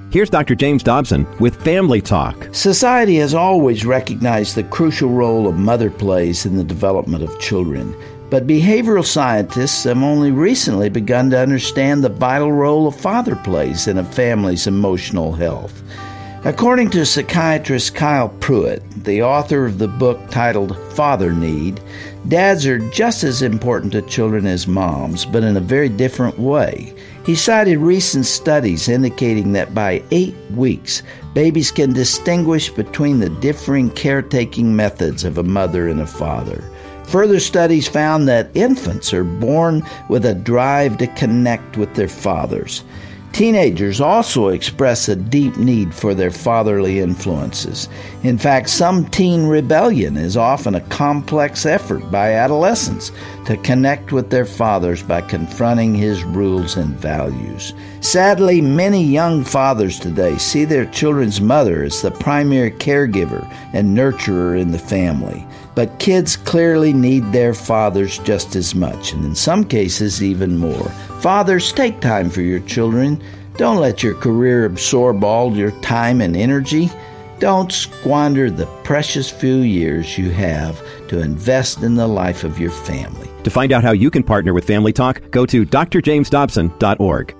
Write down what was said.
Here's Dr. James Dobson with Family Talk. Society has always recognized the crucial role a mother plays in the development of children, but behavioral scientists have only recently begun to understand the vital role a father plays in a family's emotional health. According to psychiatrist Kyle Pruitt, the author of the book titled Father Need, dads are just as important to children as moms, but in a very different way. He cited recent studies indicating that by 8 weeks, babies can distinguish between the differing caretaking methods of a mother and a father. Further studies found that infants are born with a drive to connect with their fathers. Teenagers also express a deep need for their fatherly influences. In fact, some teen rebellion is often a complex effort by adolescents to connect with their fathers by confronting his rules and values. Sadly, many young fathers today see their children's mother as the primary caregiver and nurturer in the family. But kids clearly need their fathers just as much, and in some cases even more. Fathers, take time for your children. Don't let your career absorb all your time and energy. Don't squander the precious few years you have to invest in the life of your family. To find out how you can partner with Family Talk, go to drjamesdobson.org.